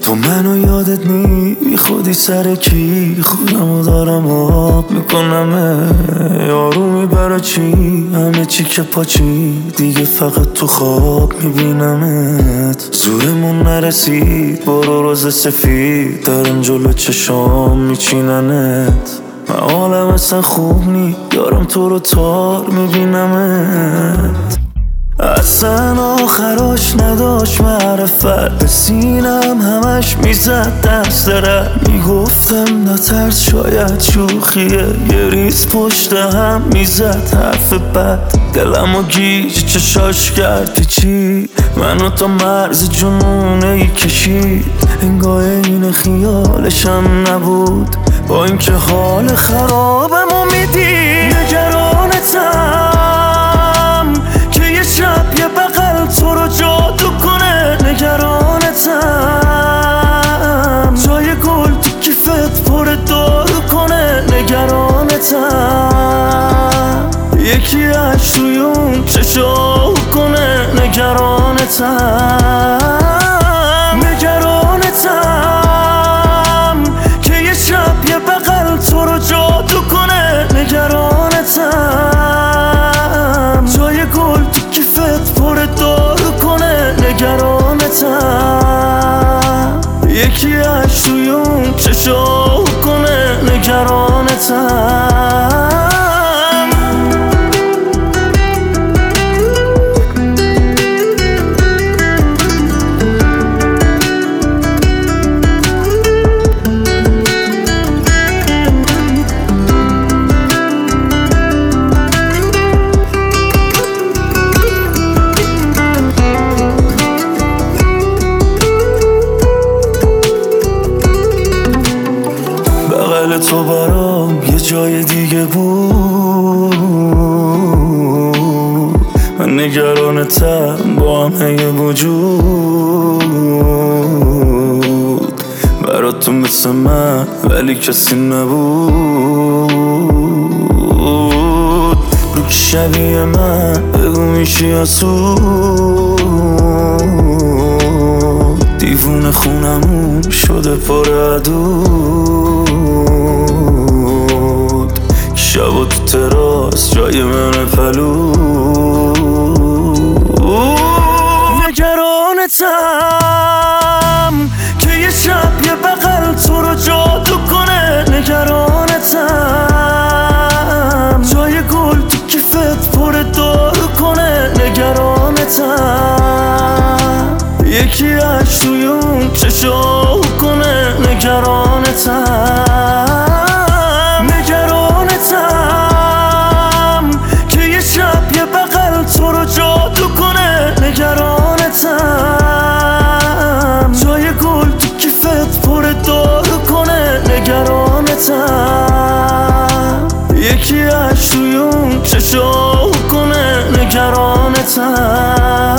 تو منو یادت نی خودی سر کی خودمو دارم آب میکنم یارومی برا چی همه چی که پاچی دیگه فقط تو خواب میبینمت زورمون نرسید برو روز سفید دارم جلو چشام میچیننت من حالم اصلا خوب نی دارم تو رو تار میبینمت اصلا آخراش نداشت معرفت به سینم همش میزد دست رد میگفتم نترس شاید شوخیه یه ریز پشت هم میزد حرف بد دلمو گیج چشاش کردی چی منو تا مرز جنونه ای کشید انگاه این خیالشم نبود با اینکه حال خرابمو میدی نگرانتم که یه شب یه بغل تو رو جادو کنه نگرانتم جای گل تو کیفت پر دارو کنه نگرانتم یکی اش توی اون چشاو کنه نگرانتم نگرانتم که یه شب یه بغل تو رو جادو کنه نگرانتم جای گل تو کیفت پر دارو کنه نگرانتم یکی اش توی اون چشاو کنه نگرانتم تو برام یه جای دیگه بود من نگرانتم با همه وجود برات تو مثل من ولی کسی نبود رو که شبیه من بگو میشی آسود دیوونه خونمون شده پر عدود شب و تو تراس جای من پلود نگرانتم که یه شب یه بغل تو رو جادو کنه نگرانتم جای گل تو کیفت پر دارو کنه نگرانتم یکی اش توی اون چشاو کنه نگرانتم نگرانتم که یه شب یه بغل تو رو جادو کنه نگرانتم جای گل تو کیفت پر دارو کنه نگرانتم یکی اش توی اون چشاو کنه نگرانتم